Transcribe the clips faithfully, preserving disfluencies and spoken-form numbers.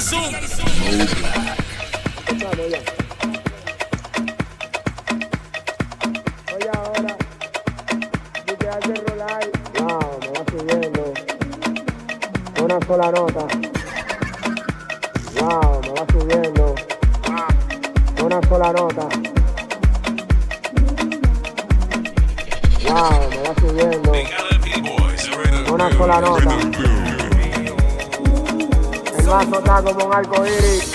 Zoom. Oye, ahora, si te hace rolar, wow, me va subiendo. Una sola nota. Wow, me va subiendo. Una sola nota. Wow, me va subiendo. Una sola nota. El vaso está como un arco iris.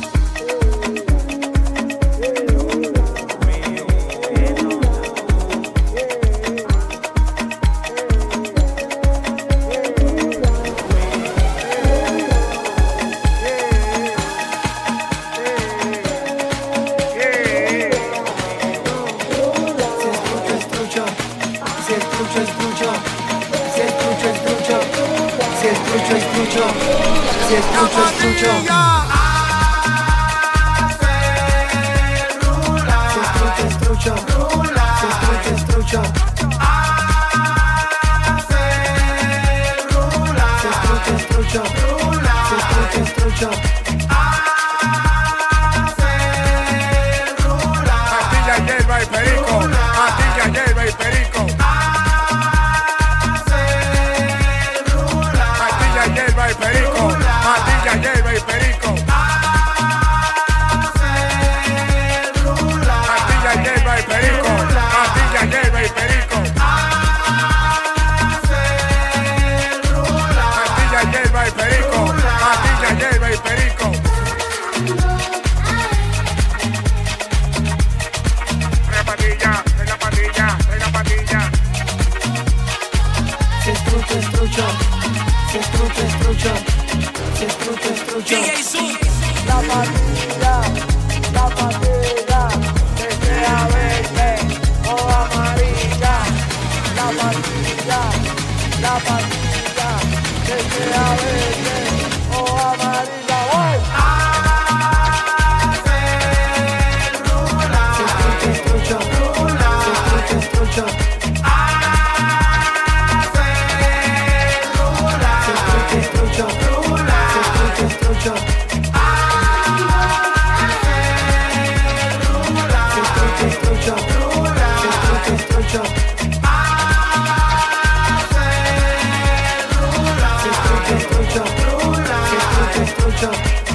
Si es trucho, es trucho. Si es trucho, es trucho. Si es trucho, es trucho. Si es trucho, es trucho. Si es trucho, es trucho. Matilla, hierba y perico. Matilla, hierba y perico. Matilla, hierba y perico. Matilla, hierba y perico. Matilla, hierba y perico. Matilla, hierba y perico. Matilla, hierba y perico. Matilla, hierba y perico. Una patilla, una patilla, una patilla. Si es trucho, es trucho. Si es trucho, es trucho. Si es trucho, es trucho. D J Zoom. La patilla, la patilla, que sea verde o amarilla. La patilla, la patilla, que sea verde o amarilla. ¡Voy! Si es trucho, es trucho. Si es trucho, es trucho. Si es trucho, es trucho. Si es trucho, es trucho. Si es trucho, es trucho. Si es trucho, es trucho. Si es trucho, es trucho. Si es trucho, es trucho.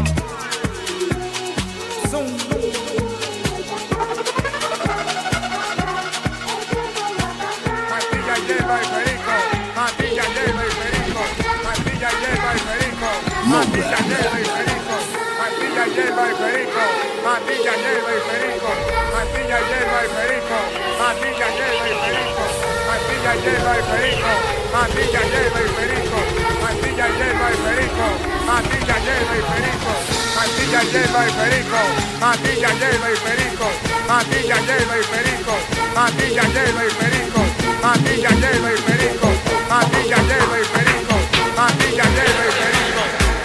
Matilla, hierba y perico. Matilla, hierba y perico. Matilla, hierba y perico. Matilla, hierba y perico. Matilla, hierba y perico. Matilla, hierba y perico. Matilla, hierba y perico. Matilla, hierba y perico. Matilla, hierba y perico. Matilla, hierba y perico. Matilla, hierba y perico. Matilla, hierba y perico. Matilla, hierba y perico. Matilla, hierba y perico. Matilla, hierba y perico. Matilla, hierba y perico. Matilla, hierba y perico. Matilla, hierba y perico. Matilla, hierba y perico.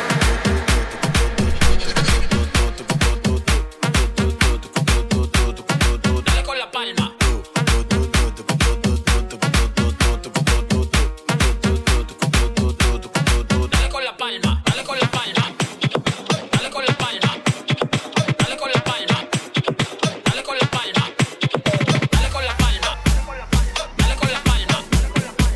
Dale con la palma. Dale con la palma. Dale con la palma. Dale con la palma. Dale con la palma. Dale con la palma. Dale con la palma. Dale con la palma.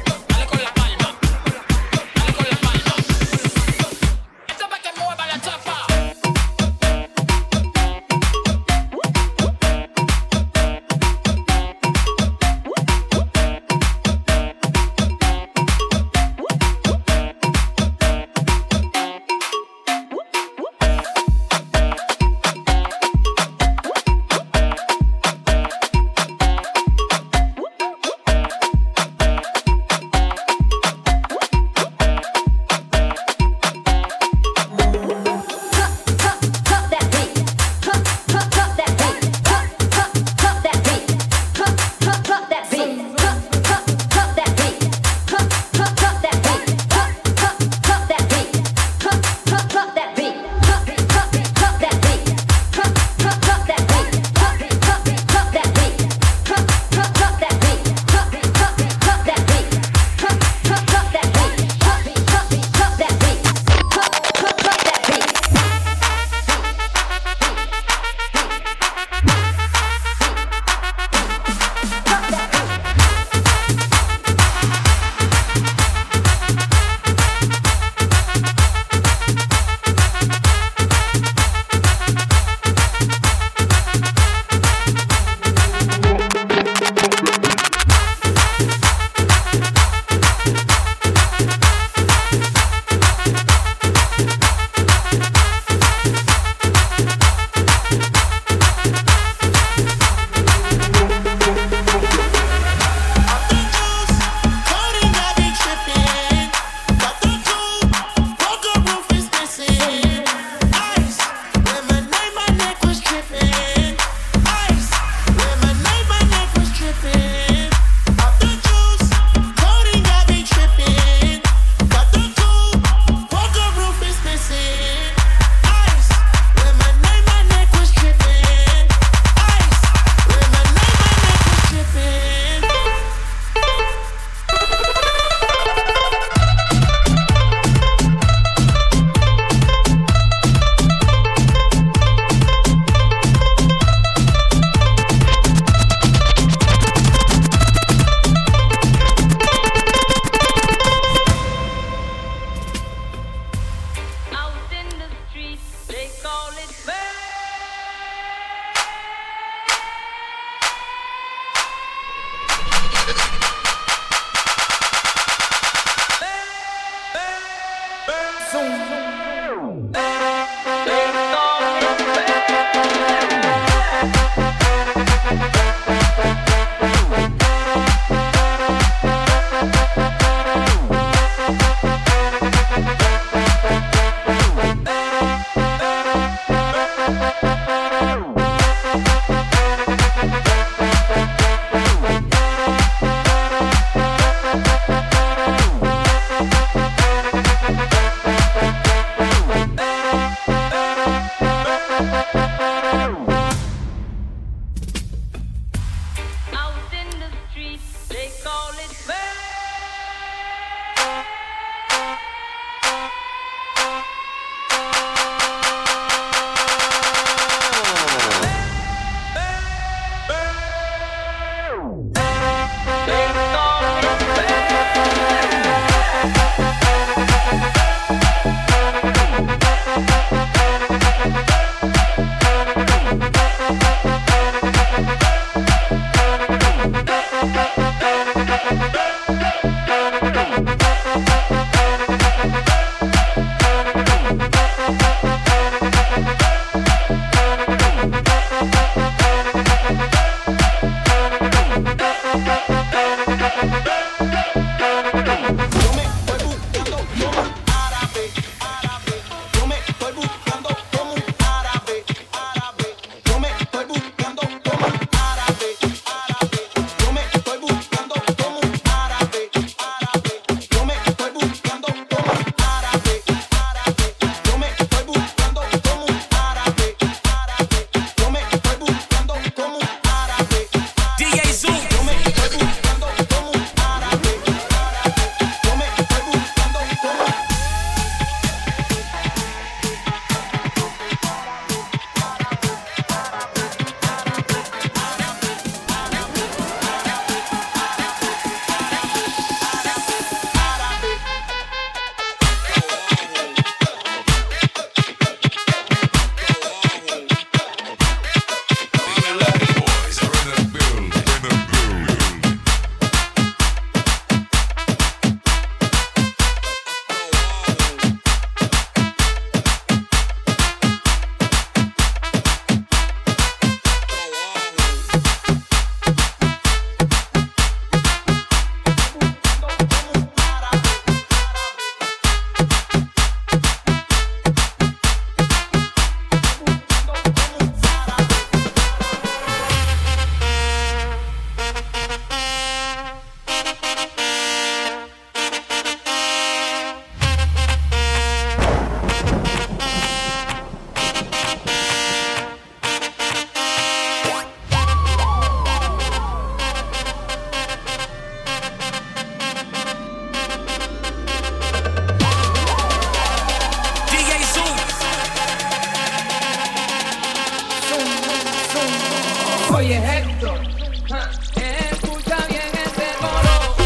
Oye, Héctor, ja, escucha bien este coro.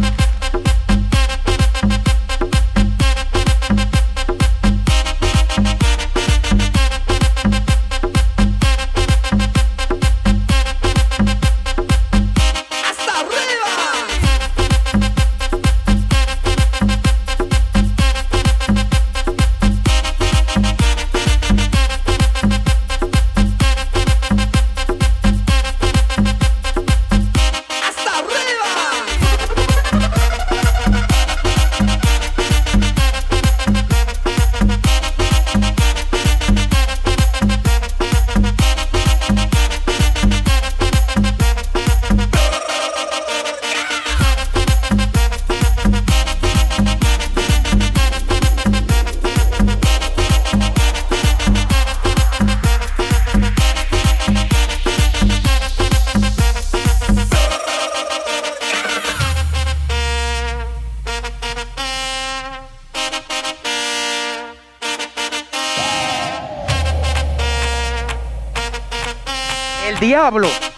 ¡Hasta arriba! El diablo